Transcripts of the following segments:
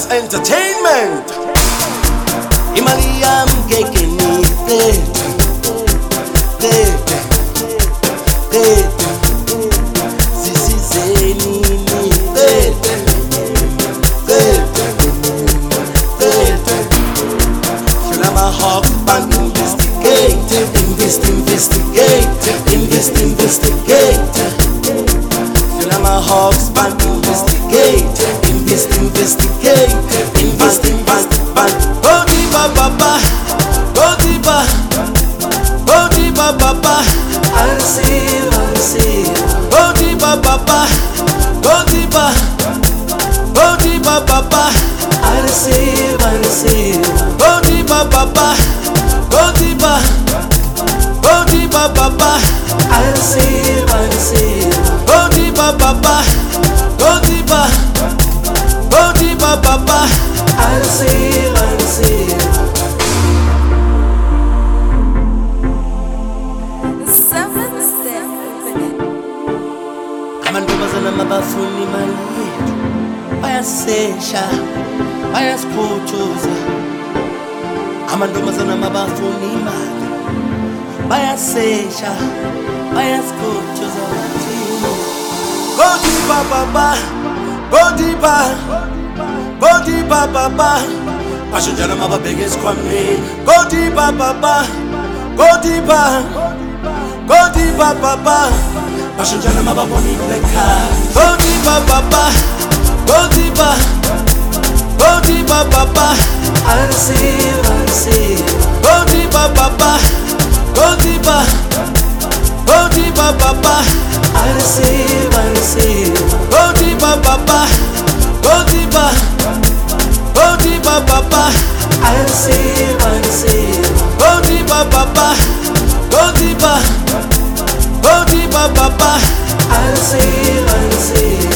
Entertainment. Imali yami ngeke niyithethe, sisizeni niyithethe. Feel my heart bang investigate, investigate. Feel my heart bang investigate, investigate. Go deeper, papa. Go deeper, papa. I receive. Go deeper, papa. Go deeper, papa. I receive. Go deeper, papa. Go deeper, papa. I receive. Go deeper, papa. Go deeper, papa. I receive. Amantombazana mabafuna imali yethu, bayasesha, bayasiphothoza. Amantombazana mabafuna imali, bayasesha, bayasiphothoza. Go deeper, papa. Go deeper, papa. Basho njalo mababheke esikhwameni. Go deeper, papa. Go deeper, papa. Basho njalo mababonile ekhaya. Go deeper, papa. Go deeper, papa. I receive. Go deeper, papa. Go deeper, papa. I receive. Go deeper, papa. Go deeper, papa. I receive. Go deeper, papa. Go deeper, papa. I receive.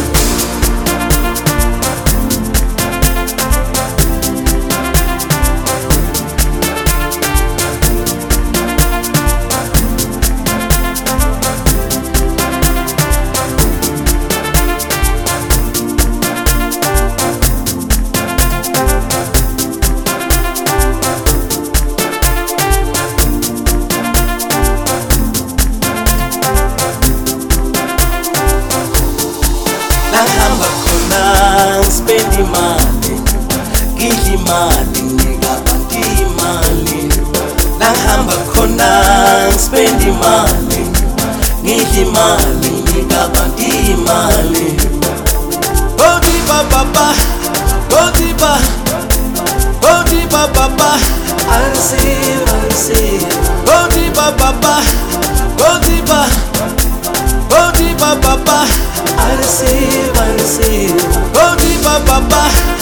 Nahamba khona spend imali, ngidla imali, ngikabantu imali. Nahamba khona spend imali, ngidla imali, ngikabantu imali. Go deeper, papa. Go deeper, papa. I receive. Go deeper, papa. Go deeper, papa. I receive. Go deeper, papa.